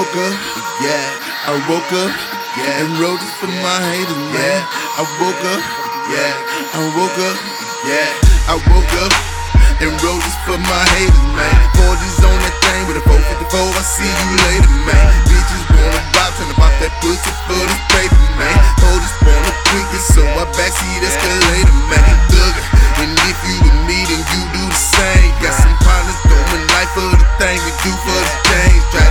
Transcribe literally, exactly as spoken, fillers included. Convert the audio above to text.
woke up, yeah, I woke up, yeah, and wrote this for my haters, man. I woke up, yeah, I woke up, yeah, I woke up and wrote this for my haters, man. forties on that thing with a four fifty-four, I see you later, man.